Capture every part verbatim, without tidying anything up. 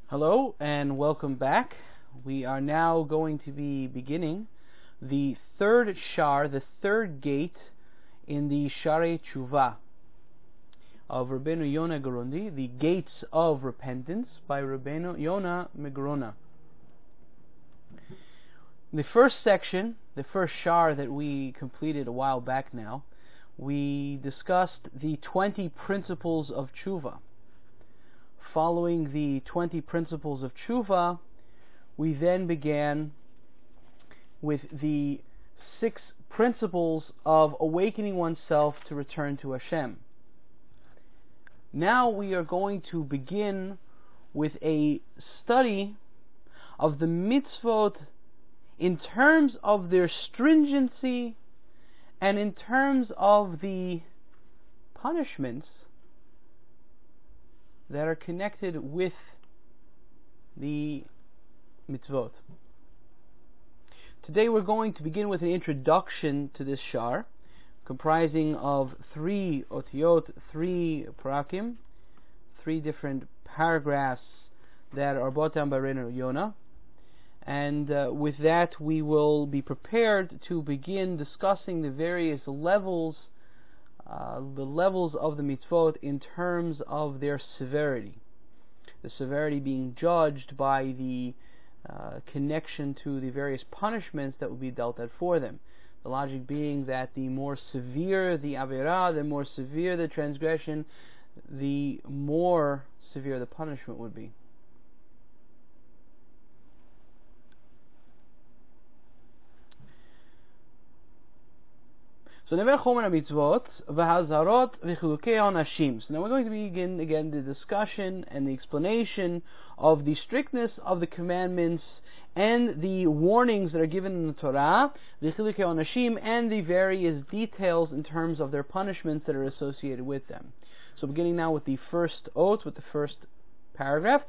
Hello and welcome back. We are now going to be beginning the third shar, the third gate in the Sharei Tshuva of Rabbeinu Yonah Gerundi, the Gates of Repentance by Rabbeinu Yonah Megrona. The first section, the first shar that we completed a while back now, we discussed the twenty principles of Tshuva. Following the twenty principles of Tshuva, we then began with the six principles of awakening oneself to return to Hashem. Now we are going to begin with a study of the mitzvot in terms of their stringency and in terms of the punishments that are connected with the mitzvot. Today we're going to begin with an introduction to this shar, comprising of three otiyot, three parakim, three different paragraphs that are brought down by Rabbeinu Yonah. And uh, with that we will be prepared to begin discussing the various levels Uh, the levels of the mitzvot in terms of their severity. The severity being judged by the uh, connection to the various punishments that will be dealt out for them. The logic being that the more severe the avirah, the more severe the transgression, the more severe the punishment would be. So now we're going to begin again the discussion and the explanation of the strictness of the commandments and the warnings that are given in the Torah, and the various details in terms of their punishments that are associated with them. So beginning now with the first oath, with the first paragraph.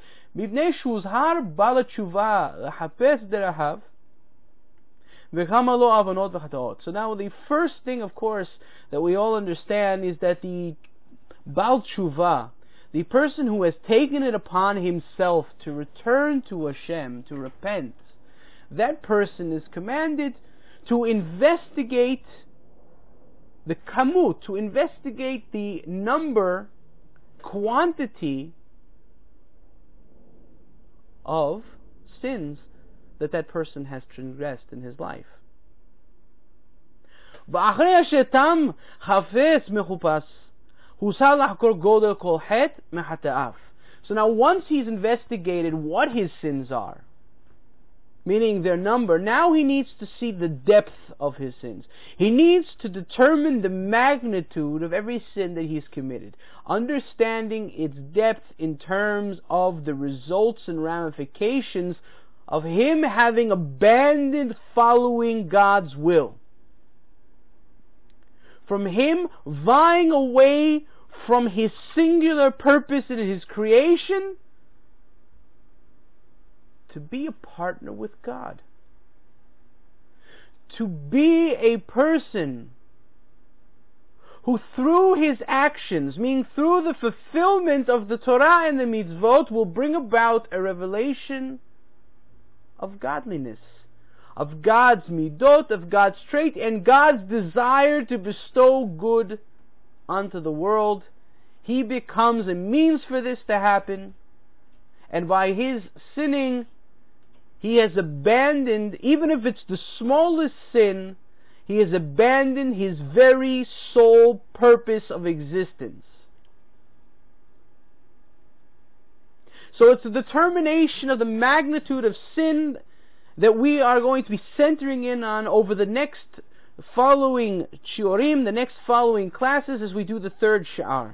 So now the first thing, of course, that we all understand is that the Baal Tshuva, the person who has taken it upon himself to return to Hashem, to repent, that person is commanded to investigate the kamut, to investigate the number, quantity of sins that that person has transgressed in his life. So now once he's investigated what his sins are, meaning their number, now he needs to see the depth of his sins. He needs to determine the magnitude of every sin that he's committed, understanding its depth in terms of the results and ramifications of him having abandoned following God's will, from him vying away from his singular purpose in his creation to be a partner with God, to be a person who through his actions, meaning through the fulfillment of the Torah and the mitzvot, will bring about a revelation of godliness, of God's midot, of God's trait, and God's desire to bestow good unto the world. He becomes a means for this to happen, and by his sinning, he has abandoned, even if it's the smallest sin, he has abandoned his very sole purpose of existence. So it's a determination of the magnitude of sin that we are going to be centering in on over the next following shiurim, the next following classes, as we do the third sha'ar.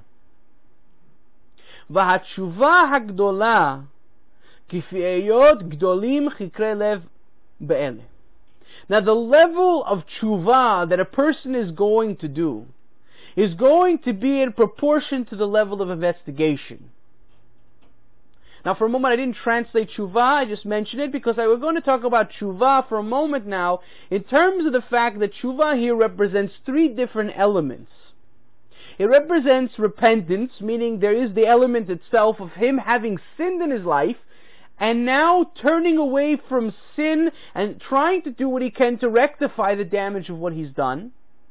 V'hatshuva hagdola kifiyot gdolim chikre lev be'ele. Now the level of tshuva that a person is going to do is going to be in proportion to the level of investigation. Now for a moment I didn't translate tshuva, I just mentioned it because I was going to talk about tshuva for a moment now in terms of the fact that tshuva here represents three different elements. It represents repentance, meaning there is the element itself of him having sinned in his life, and now turning away from sin and trying to do what he can to rectify the damage of what he's done.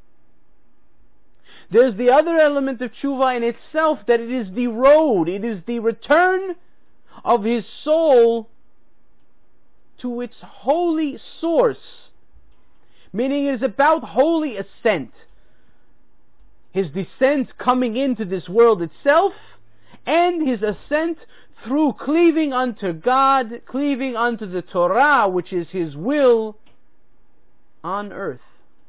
There's the other element of tshuva in itself, that it is the road, it is the return of his soul to its holy source, meaning it is about holy ascent. His descent coming into this world itself, and his ascent through cleaving unto God, cleaving unto the Torah, which is his will on earth.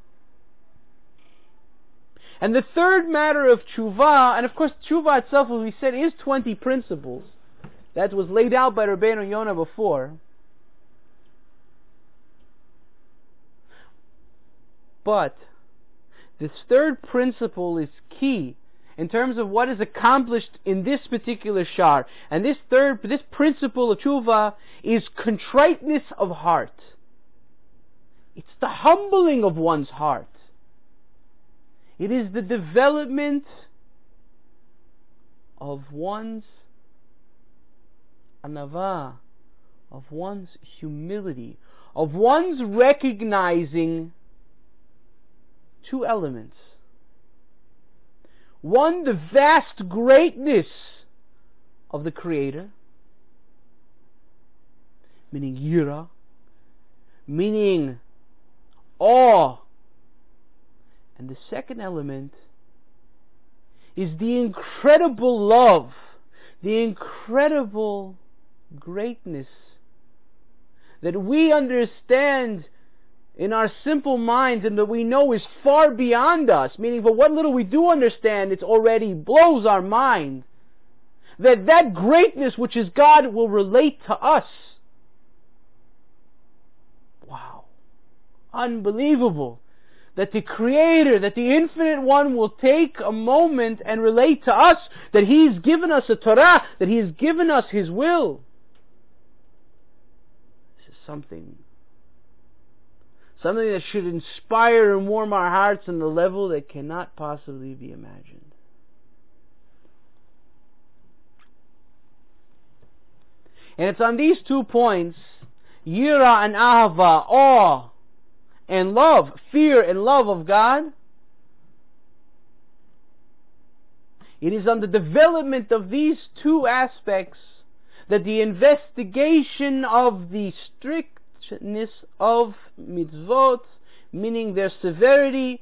And the third matter of tshuva, and of course tshuva itself, as we said, is twenty principles. That was laid out by Rabbeinu Yonah before. But this third principle is key in terms of what is accomplished in this particular shar. And this third, this principle of tshuva is contriteness of heart. It's the humbling of one's heart. It is the development of one's anava, of one's humility, of one's recognizing two elements. One, the vast greatness of the Creator, meaning yira, meaning awe. And the second element is the incredible love, the incredible greatness that we understand in our simple minds and that we know is far beyond us, meaning for what little we do understand, it already blows our mind. That that greatness which is God will relate to us. Wow. Unbelievable. That the Creator, that the Infinite One will take a moment and relate to us that He's given us a Torah, that He has given us His will. This is something Something that should inspire and warm our hearts on the level that cannot possibly be imagined. And it's on these two points, yira and ahava, awe and love, fear and love of God, it is on the development of these two aspects that the investigation of the strict of mitzvot, meaning their severity,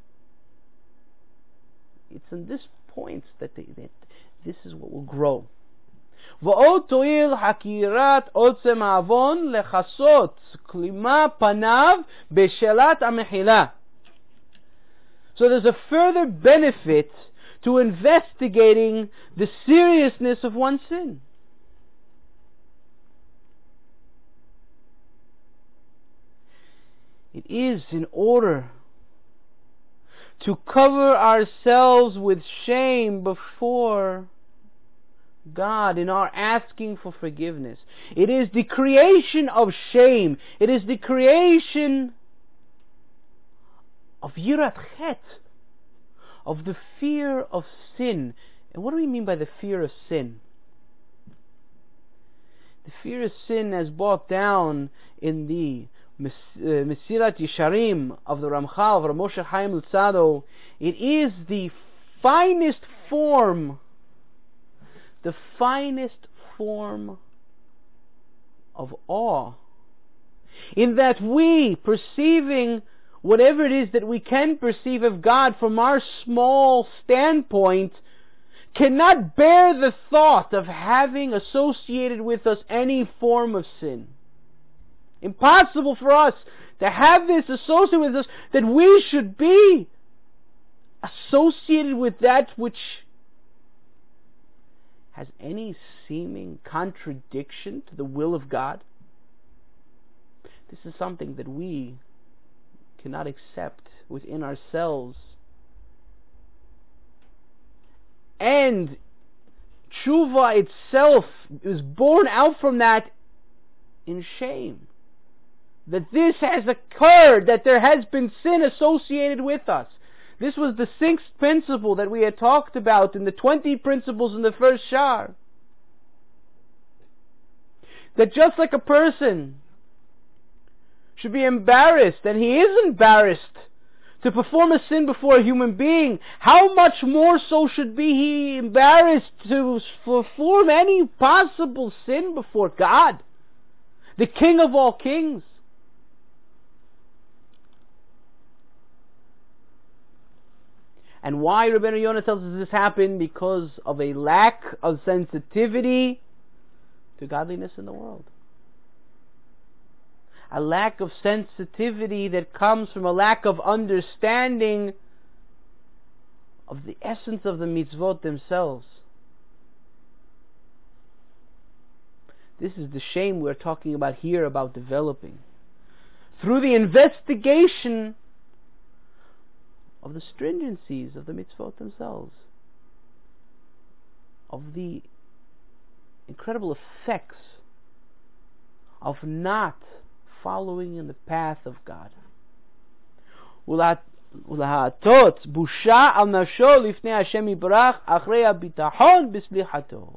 it's on this point that, they, that this is what will grow. ועוד תועיל חקירת עוצם העוון לחסות כלימה פניו בשאלת המחילה. So there's a further benefit to investigating the seriousness of one's sin. It is in order to cover ourselves with shame before God in our asking for forgiveness. It is the creation of shame. It is the creation of yirat chet, of the fear of sin. And what do we mean by the fear of sin? The fear of sin, as brought down in the Mesilat Yesharim of the Ramchal, of Rav Moshe Chaim Luzzatto, it is the finest form, the finest form of awe, in that we, perceiving whatever it is that we can perceive of God from our small standpoint, cannot bear the thought of having associated with us any form of sin. Impossible for us to have this associated with us, that we should be associated with that which has any seeming contradiction to the will of God. This is something that we cannot accept within ourselves. And tshuva itself is born out from that in shame. That this has occurred, that there has been sin associated with us. This was the sixth principle that we had talked about in the twenty principles in the first shar. that just like a person should be embarrassed, and he is embarrassed to perform a sin before a human being, how much more so should be he embarrassed to perform any possible sin before God, the King of all kings? And why Rabbeinu Yonah tells us this happened? Because of a lack of sensitivity to godliness in the world. A lack of sensitivity that comes from a lack of understanding of the essence of the mitzvot themselves. This is the shame we're talking about here, about developing. Through the investigation of the stringencies of the mitzvot themselves, of the incredible effects of not following in the path of God. ולהעטות בושה על נפשו לפני השם יתברך אחרי הביטחון בסליחתו.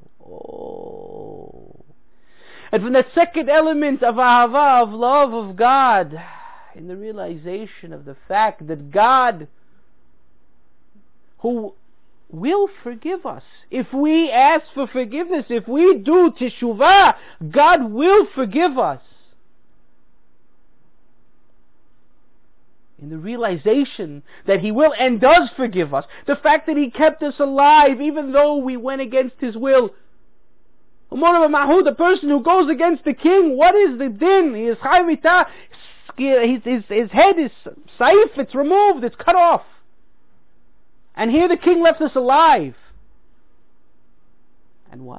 And from that second element of ahava, of love of God, in the realization of the fact that God, who will forgive us, if we ask for forgiveness, if we do teshuvah, God will forgive us. In the realization that He will and does forgive us, the fact that He kept us alive even though we went against His will. The person who goes against the king, what is the din? He is chai mitah. His, his, his head is saif, it's removed, it's cut off. And here the king left us alive. And what?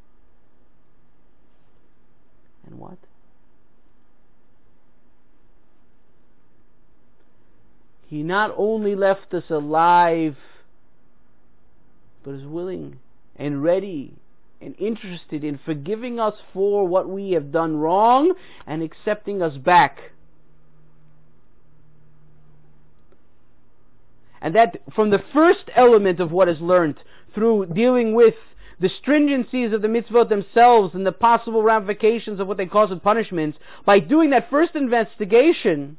And what? He not only left us alive, but is willing and ready and interested in forgiving us for what we have done wrong and accepting us back. And that from the first element of what is learned through dealing with the stringencies of the mitzvot themselves and the possible ramifications of what they cause as punishments, by doing that first investigation,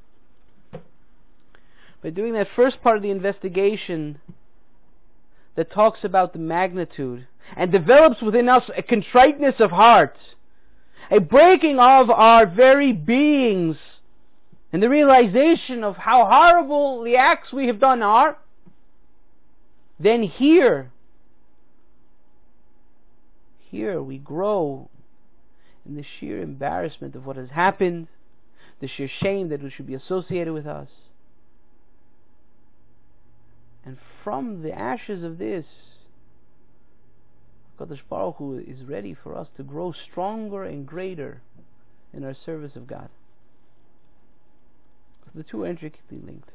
by doing that first part of the investigation that talks about the magnitude and develops within us a contriteness of heart, a breaking of our very beings, and the realization of how horrible the acts we have done are, then here, here we grow in the sheer embarrassment of what has happened, the sheer shame that should be associated with us. And from the ashes of this, Kadosh Baruch Hu is ready for us to grow stronger and greater in our service of God. The two are intricately linked.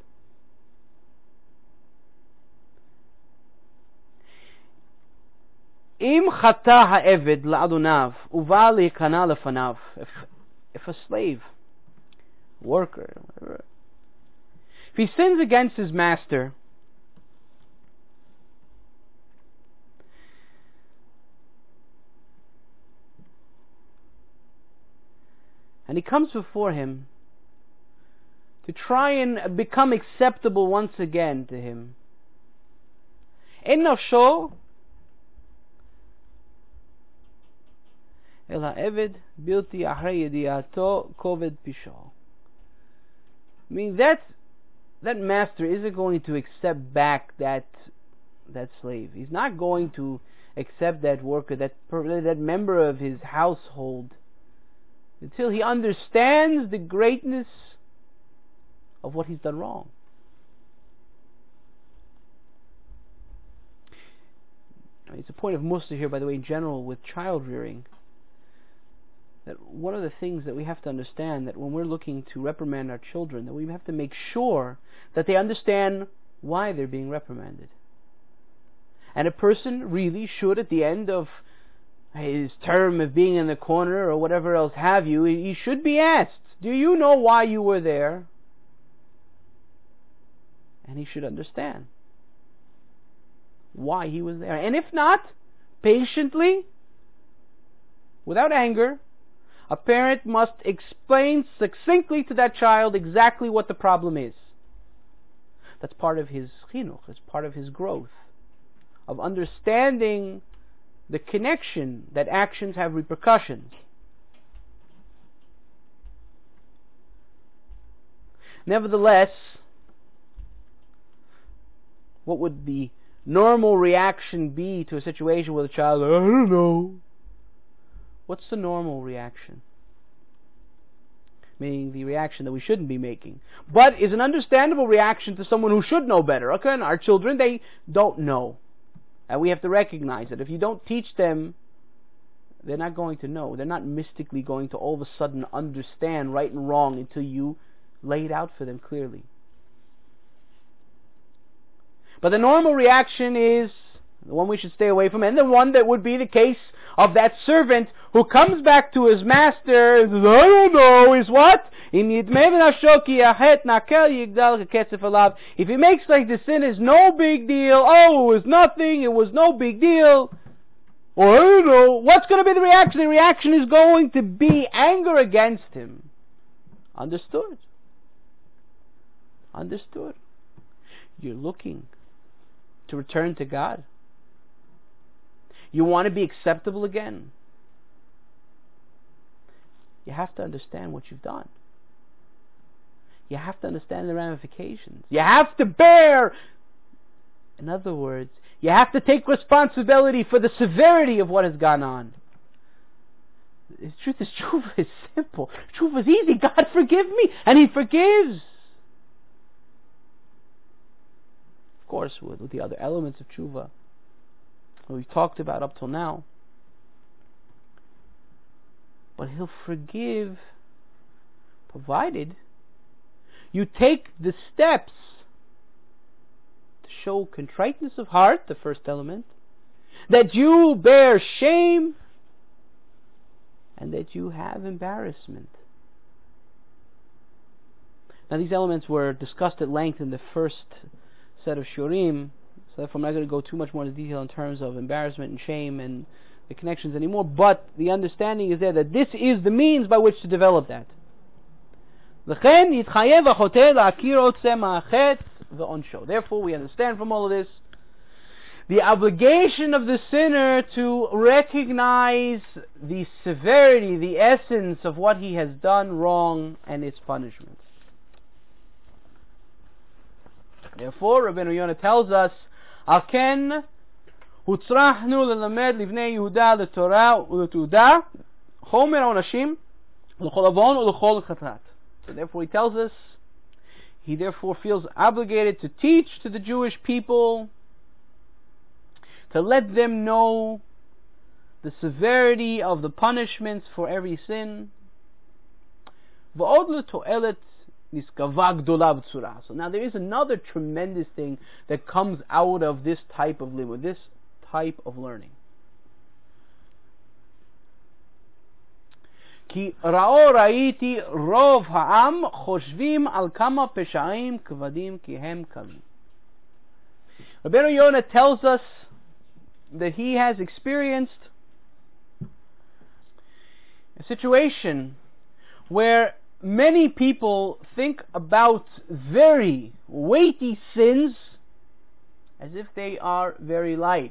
Im chata ha'eved la'adonav uva le'kana lefanav. If a slave, worker, whatever, if he sins against his master, and he comes before him to try and become acceptable once again to him, in nafsho el ha'eved bilti achrei yediato koved pisho. I mean, that that master isn't going to accept back that that slave. He's not going to accept that worker, that that member of his household, until he understands the greatness of what he's done wrong. It's a point of mussar here, by the way, in general, with child rearing, that one of the things that we have to understand, that when we're looking to reprimand our children, that we have to make sure that they understand why they're being reprimanded. And a person really should, at the end of his term of being in the corner or whatever else have you, he should be asked, do you know why you were there? And he should understand why he was there. And if not, patiently, without anger, A parent must explain succinctly to that child exactly what the problem is. That's part of his chinuch, it's part of his growth, of understanding the connection that actions have repercussions. Nevertheless, what would the normal reaction be to a situation where the child, I don't know. What's the normal reaction? Meaning the reaction that we shouldn't be making. But is an understandable reaction to someone who should know better. Okay, and our children, they don't know. And we have to recognize that if you don't teach them, they're not going to know. They're not mystically going to all of a sudden understand right and wrong until you lay it out for them clearly. But the normal reaction is the one we should stay away from, and the one that would be the case of that servant who comes back to his master and says, I don't know, is what? If he makes like the sin is no big deal, oh, it was nothing, it was no big deal, or I don't know, what's going to be the reaction? The reaction is going to be anger against him. Understood? Understood. You're looking to return to God. You want to be acceptable again. You have to understand what you've done. You have to understand the ramifications. You have to bear. In other words, you have to take responsibility for the severity of what has gone on. The truth is, tshuva is simple. Tshuva is easy. God forgive me, and He forgives. Of course, with, with the other elements of tshuva that we've talked about up till now. But He'll forgive, provided you take the steps to show contriteness of heart, the first element, that you bear shame, and that you have embarrassment. Now these elements were discussed at length in the first set of shurim, so therefore I'm not going to go too much more into detail in terms of embarrassment and shame and the connections anymore, but the understanding is there that this is the means by which to develop that. Therefore we understand from all of this the obligation of the sinner to recognize the severity, the essence of what he has done wrong and its punishment. Therefore, Rabbeinu Yonah tells us, Alken hutzrachnu lelamed livnei Yehuda letorah uleteuda chomer onashim l'chol avon u'l'chol chatrat. So therefore he tells us, he therefore feels obligated to teach to the Jewish people, to let them know the severity of the punishments for every sin. V'od l'to'elet so now there is another tremendous thing that comes out of this type of limud, this type of learning. Ki ra'o ra'iti rov ha'am choshvim al kama peshaim kvadim ki hem kalim. Rabbeinu Yonah tells us that he has experienced a situation where many people think about very weighty sins as if they are very light.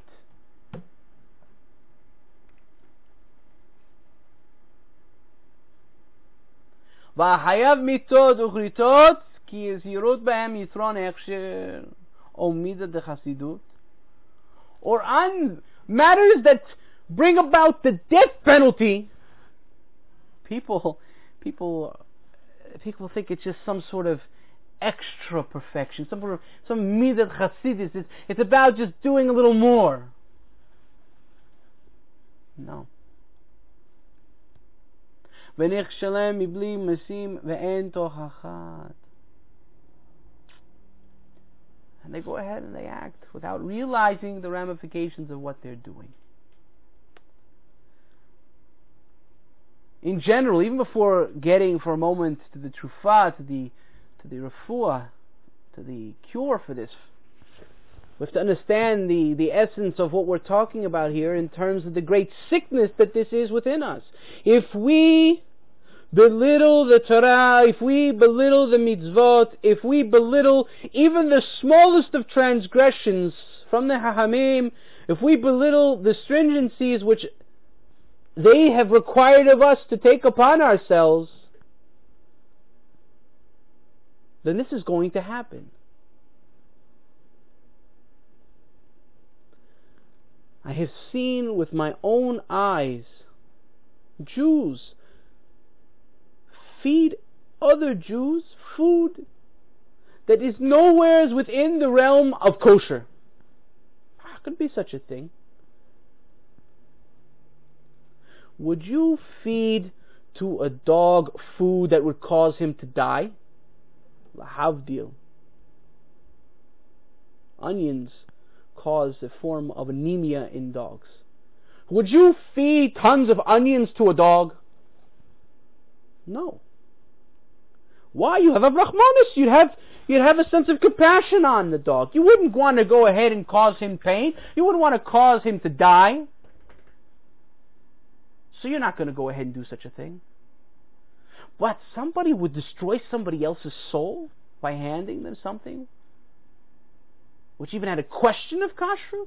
והחייב מיתות וכריתות כי זהירות בהם יתרון הכשר או מידת דחסידות, or on matters that bring about the death penalty, people people People think it's just some sort of extra perfection, some sort of some midat chasidus. It's, it's about just doing a little more. No. And they go ahead and they act without realizing the ramifications of what they're doing. In general, even before getting for a moment to the trufah, to the to the refuah, to the cure for this, We have to understand the, the essence of what we're talking about here in terms of the great sickness that this is within us. If we belittle the Torah, if we belittle the mitzvot, if we belittle even the smallest of transgressions from the Hachamim, if we belittle the stringencies which they have required of us to take upon ourselves, then this is going to happen. I have seen with my own eyes Jews feed other Jews food that is nowhere within the realm of kosher. How could be such a thing? Would you feed to a dog food that would cause him to die? Lahavdil. Onions cause a form of anemia in dogs. Would you feed tons of onions to a dog? No. Why? You have a Rahmanis. You'd have, you'd have a sense of compassion on the dog. You wouldn't want to go ahead and cause him pain. You wouldn't want to cause him to die. So you're not going to go ahead and do such a thing. But somebody would destroy somebody else's soul by handing them something which even had a question of kashrut.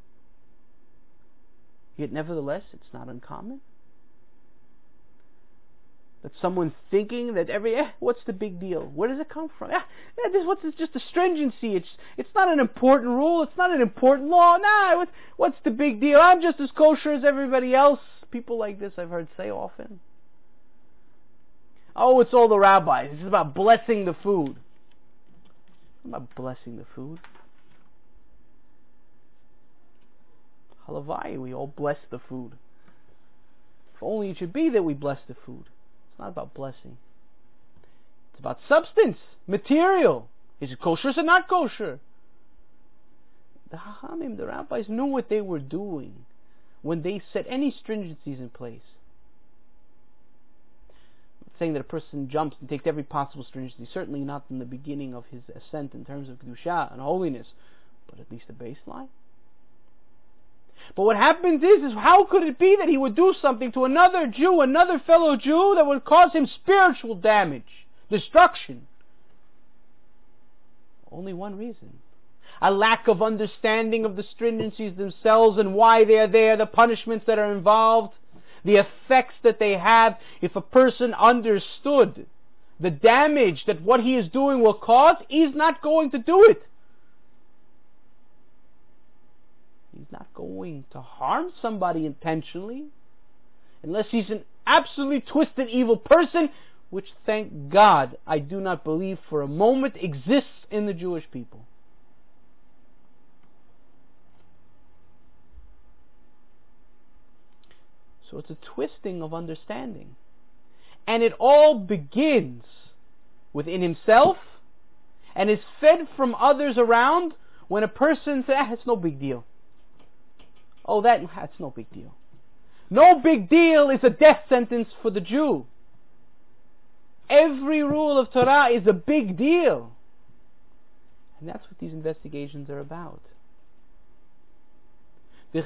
Yet nevertheless, it's not uncommon that someone thinking that every, eh, what's the big deal? Where does it come from? Eh, eh, this, what's this, just a stringency? It's it's not an important rule. It's not an important law. Nah, what, what's the big deal? I'm just as kosher as everybody else. People like this I've heard say often. Oh, it's all the rabbis. It's about blessing the food. It's not about blessing the food. Halavai, we all bless the food. If only it should be that we bless the food. It's not about blessing. It's about substance, material. Is it kosher or is it not kosher? The Hachamim, the rabbis, knew what they were doing when they set any stringencies in place. I'm not saying that a person jumps and takes every possible stringency, certainly not in the beginning of his ascent in terms of kedusha and holiness, but at least a baseline. But what happens is, is how could it be that he would do something to another Jew, another fellow Jew, that would cause him spiritual damage, destruction? Only one reason. A lack of understanding of the stringencies themselves and why they are there, the punishments that are involved, the effects that they have. If a person understood the damage that what he is doing will cause, he's not going to do it. He's not going to harm somebody intentionally, unless he's an absolutely twisted evil person, which, thank God, I do not believe for a moment exists in the Jewish people. So it's a twisting of understanding. And it all begins within himself and is fed from others around when a person says, ah, it's no big deal. Oh, that, that's no big deal. No big deal is a death sentence for the Jew. Every rule of Torah is a big deal. And that's what these investigations are about. And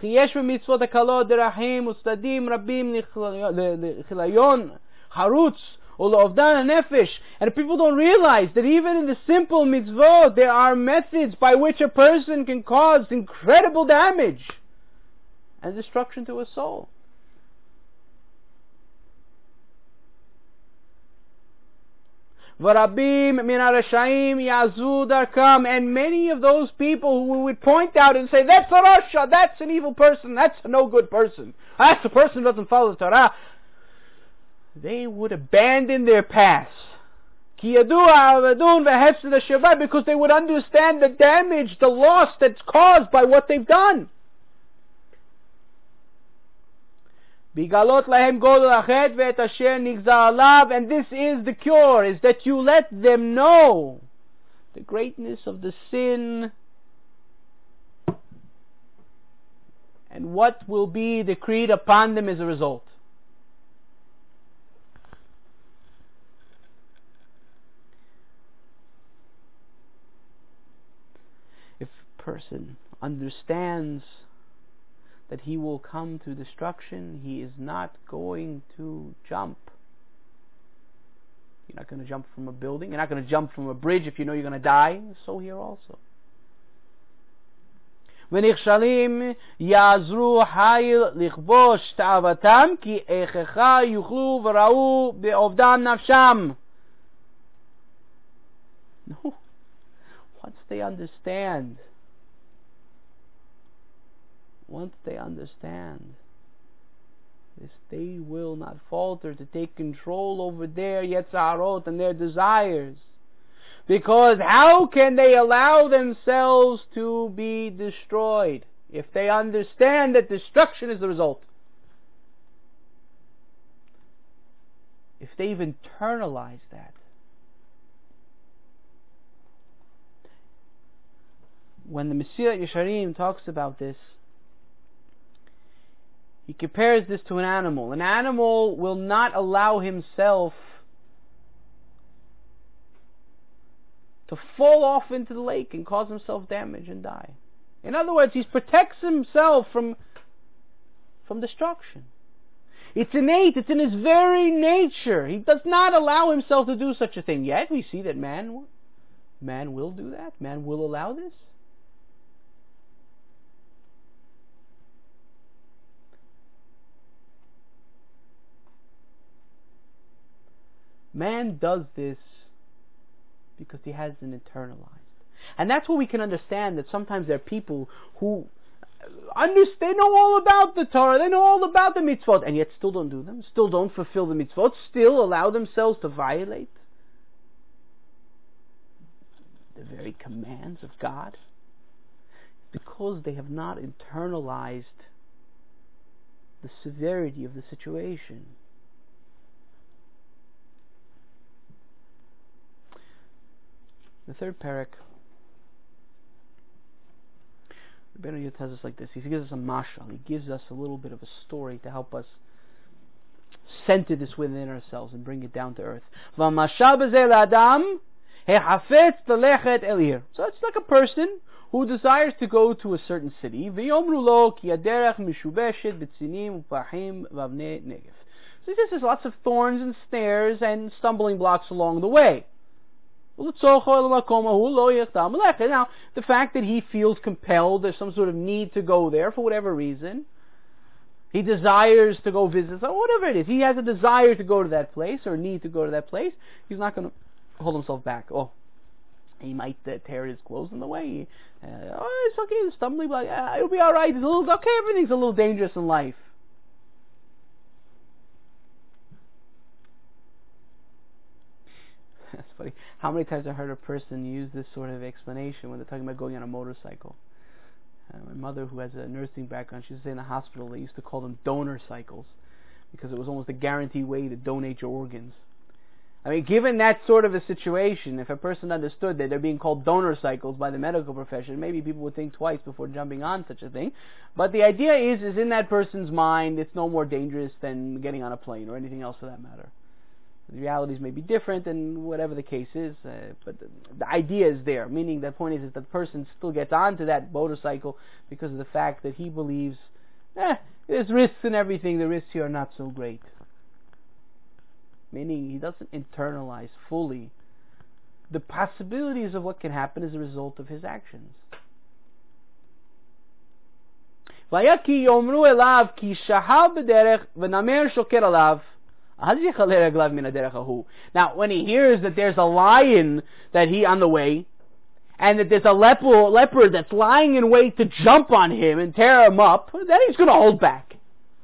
people don't realize that even in the simple mitzvot there are methods by which a person can cause incredible damage and destruction to a soul. And many of those people who would point out and say, that's a Rasha, that's an evil person, that's a no good person, that's a person who doesn't follow the Torah, they would abandon their paths. Because they would understand the damage, the loss that's caused by what they've done. And this is the cure, is that you let them know the greatness of the sin and what will be decreed upon them as a result. If a person understands that he will come to destruction, he is not going to jump. You're not going to jump from a building. You're not going to jump from a bridge if you know you're going to die. So here also. ונכשלים יעזרו חיל לכבוש תאוותם כי איככה יוכלו וראו באובדן נפשם. No. Once they understand, once they understand this, they will not falter to take control over their yetzarot and their desires. Because how can they allow themselves to be destroyed if they understand that destruction is the result? If they've internalized that. When the Mesilat Yesharim talks about this, he compares this to an animal. An animal will not allow himself to fall off into the lake and cause himself damage and die. In other words, he protects himself from, from destruction. It's innate, it's in his very nature. He does not allow himself to do such a thing. Yet we see that man, man will do that. Man will allow this. Man does this because he has an internalized. And that's what we can understand, that sometimes there are people who understand, they know all about the Torah, they know all about the mitzvot, and yet still don't do them, still don't fulfill the mitzvot, still allow themselves to violate the very commands of God, because they have not internalized the severity of the situation. The third parak, Rabbeinu Yud tells us like this. He gives us a mashal. He gives us a little bit of a story to help us center this within ourselves and bring it down to earth. So it's like a person who desires to go to a certain city. So this is lots of thorns and snares and stumbling blocks along the way. Now, the fact that he feels compelled, there's some sort of need to go there for whatever reason, he desires to go visit, or whatever it is, he has a desire to go to that place, or a need to go to that place, he's not going to hold himself back. Oh, he might uh, tear his clothes on the way. Uh, oh, it's okay, it's stumbling block, uh, it'll be alright, it's a little, okay, everything's a little dangerous in life. That's funny. How many times I heard a person use this sort of explanation when they're talking about going on a motorcycle? Uh, my mother, who has a nursing background, she used to say in the hospital they used to call them donor cycles because it was almost a guaranteed way to donate your organs. I mean, given that sort of a situation, if a person understood that they're being called donor cycles by the medical profession, maybe people would think twice before jumping on such a thing. But the idea is, is in that person's mind, it's no more dangerous than getting on a plane or anything else for that matter. The realities may be different, and whatever the case is, uh, but the, the idea is there. Meaning, the point is, is that the person still gets onto that motorcycle because of the fact that he believes, eh, there's risks in everything. The risks here are not so great. Meaning, he doesn't internalize fully the possibilities of what can happen as a result of his actions. Vayaki yomru elav ki shahal b'derech v'namer shoker alav. Now, when he hears that there's a lion that he on the way, and that there's a leper, leper that's lying in wait to jump on him and tear him up, then he's going to hold back.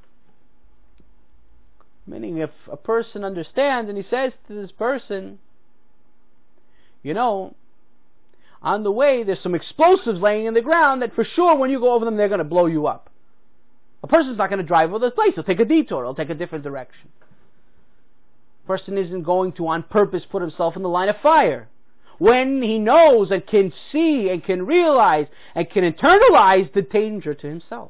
Meaning, if a person understands and he says to this person, you know, on the way there's some explosives laying in the ground that for sure when you go over them they're going to blow you up. A person's not going to drive over this place. He'll take a detour. He'll take a different direction. Person isn't going to on purpose put himself in the line of fire. When he knows and can see and can realize and can internalize the danger to himself.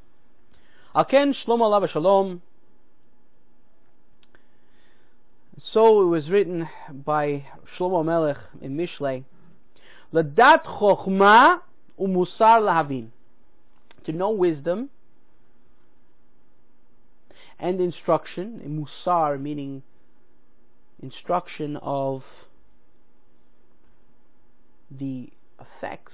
Aken Shlomo alav shalom. So it was written by Shlomo Melech in Mishlei, Ladat chokhmah umusar lahavin, to know wisdom and instruction, musar meaning instruction of the effects,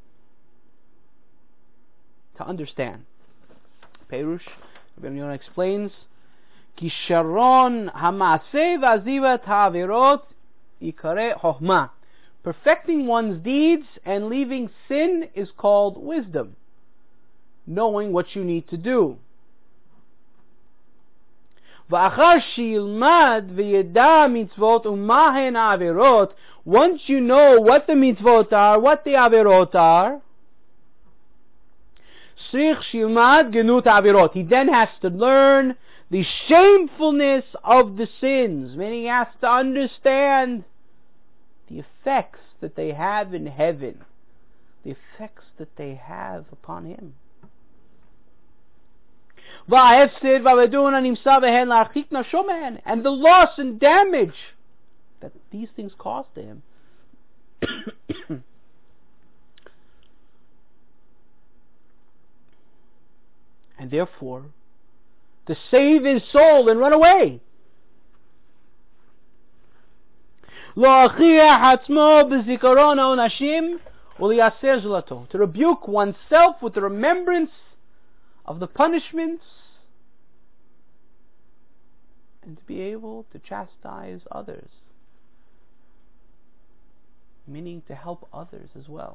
to understand. Perush, Rabbi Yonah explains, Kisharon hamaaseh v'azivat ha'avirot ikare chokhmah. Perfecting one's deeds and leaving sin is called wisdom, knowing what you need to do. V'achar shilmad v'yeda mitzvot umahen ha'avirot. Once you know what the mitzvot are, what the avirot are, srich shilmad genut ha'avirot. He then has to learn the shamefulness of the sins, meaning he has to understand the effects that they have in heaven, the effects that they have upon him. And the loss and damage that these things caused to him. And therefore, to save his soul and run away. To rebuke oneself with the remembrance of the punishments and to be able to chastise others, meaning to help others as well.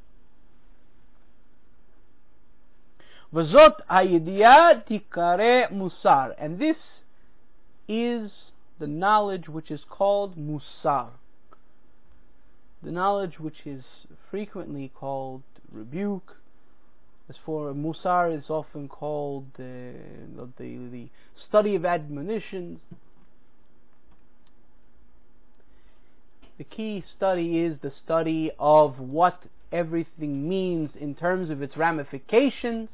V'zot ha'yediyah tikare musar, and this is the knowledge which is called musar, the knowledge which is frequently called rebuke. As for musar is often called uh, the, the study of admonitions. The key study is the study of what everything means in terms of its ramifications.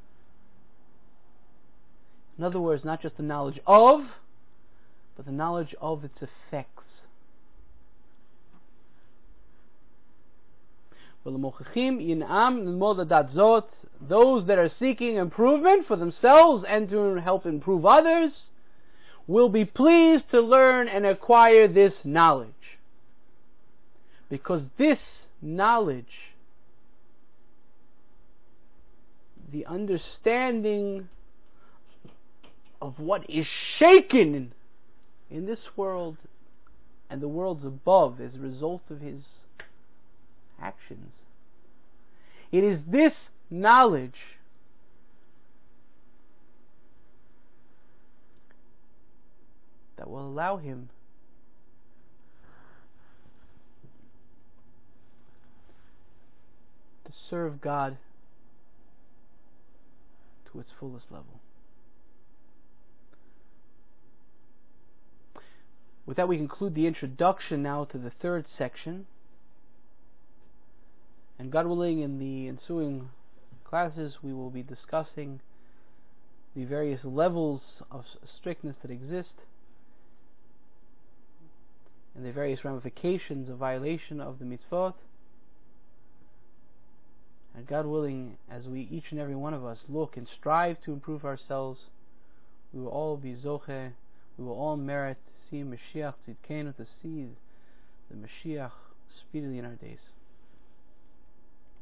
In other words, not just the knowledge of, but the knowledge of its effects. Those that are seeking improvement for themselves and to help improve others will be pleased to learn and acquire this knowledge. Because this knowledge, the understanding of what is shaken in this world and the worlds above as a result of his actions. It is this knowledge that will allow him to serve God to its fullest level. With that, we conclude the introduction now to the third section. And God willing, in the ensuing classes, we will be discussing the various levels of strictness that exist and the various ramifications of violation of the mitzvot. And God willing, as we, each and every one of us, look and strive to improve ourselves, we will all be zoche, we will all merit to see Mashiach Tzidkenu, to see the Mashiach speedily in our days.